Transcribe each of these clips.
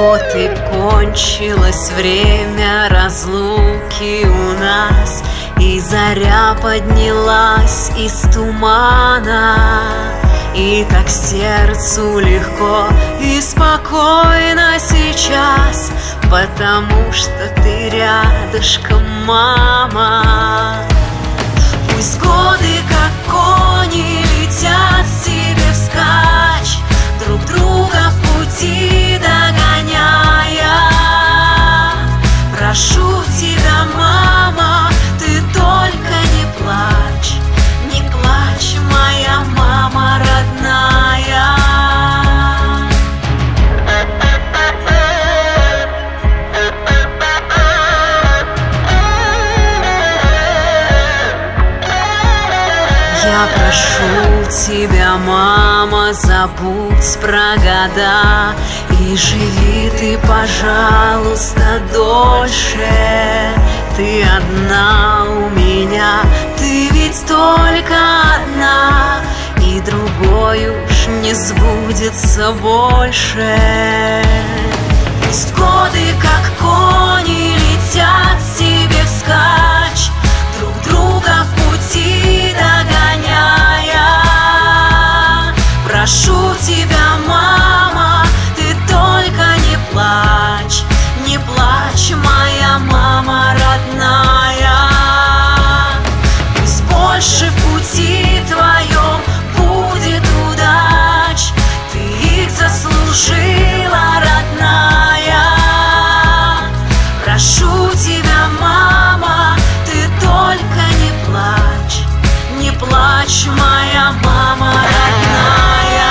Вот и кончилось время разлуки у нас, и заря поднялась из тумана. И так сердцу легко и спокойно сейчас, потому что ты рядышком, мама. Пусть годы, как кони, летят себе вскачь, друг друга в пути догоняя. Прошу тебя, мама, ты только не плачь, не плачь, моя мама родная. Я прошу тебя, мама, забудь про года и живи ты, пожалуйста, дольше. Ты одна у меня, ты ведь только одна, и другой уж не сбудется больше. Пусть годы, как кони, летят себе вскачь, друг друга в пути догоняя. Прошу тебя, мама, ты только не плачь, не плачь, моя мама родная. Пусть больше в пути твоем будет удач, ты их заслужила, родная. Прошу тебя, мама, ты только не плачь, моя мама родная.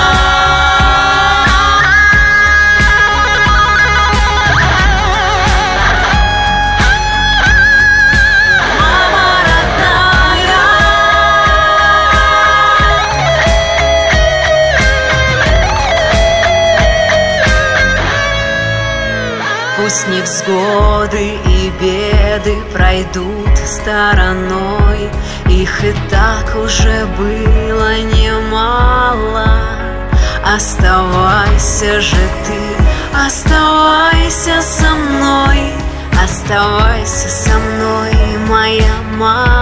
Пусть невзгоды и беды пройдут стороной, их и так уже было немало. Оставайся же ты, оставайся со мной, оставайся со мной, моя мама.